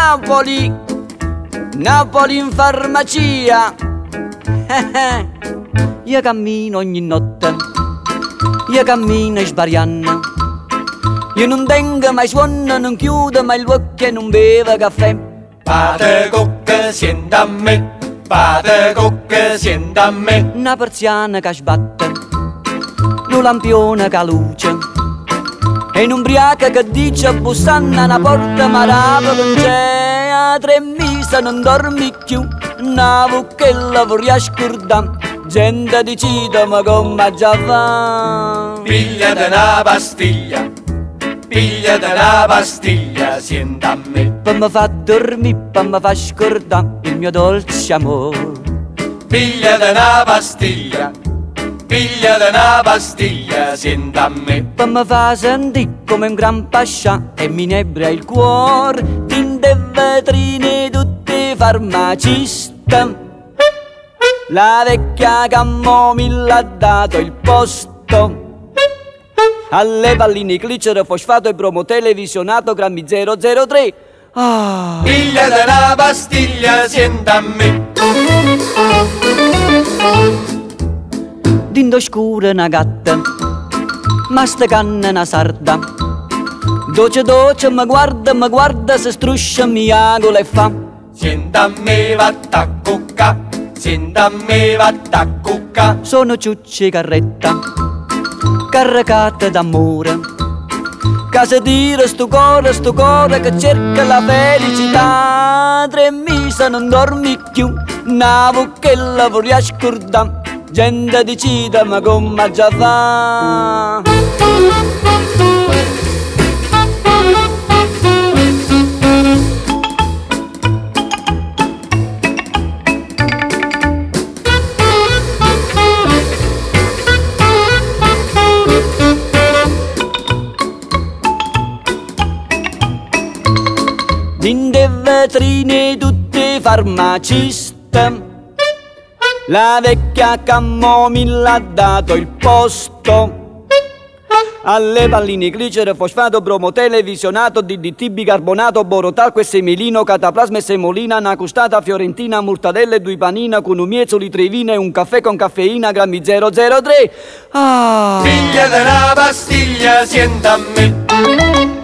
Napoli, Napoli in farmacia. Io cammino ogni notte, io cammino sbariando. Io non tengo mai suono, non chiudo mai gli occhi e non bevo caffè. Fate cocche, sienta a me, fate cocche, sienta a me. Una persiana che sbatte, un lampione che luce, e un'ubriaca che dice bussando alla porta marava non c'è. A 3 mesi non dormi più, navo che lavori a scordare. Gente decide ma come già fa. Pigliate una pastiglia, pigliate una pastiglia, sienta a me. Per mi fa dormire, per mi fa scordare il mio dolce amore. Pigliate una pastiglia, pigliate una pastiglia, sienta a me. Per mi fa sentire come un gran pascià e mi inebria il cuore. Tinte e vetrine tutti farmacista. La vecchia Camomilla ha dato il posto alle palline glicero, fosfato e bromo televisionato grammi 003. Ah. Pigliate una pastiglia, sienta a me. Dindo scura una gatta, ma sta canna una sarda. Doce doce mi guarda, se struscia mi agola e fa. Sienta a me, vatta a cucca, sienta a me, vatta a cucca. Sono ciucci carretta, caricata d'amore, che si tira sto cuore che cerca la felicità. 3 mesi non dormi più, navo che lavori a scordare. Gente decide ma come già fa. Dinte vetrine tutti farmacista. La vecchia Camomilla ha dato il posto alle palline glicero, fosfato, bromo televisionato, DDT, bicarbonato, borotalco e semelino, cataplasma e semolina, una custata fiorentina, mortadelle, 2 panina con un miezzo trevina e un caffè con caffeina grammi 003. Ah. Pigliate una pastiglia, sienta a me.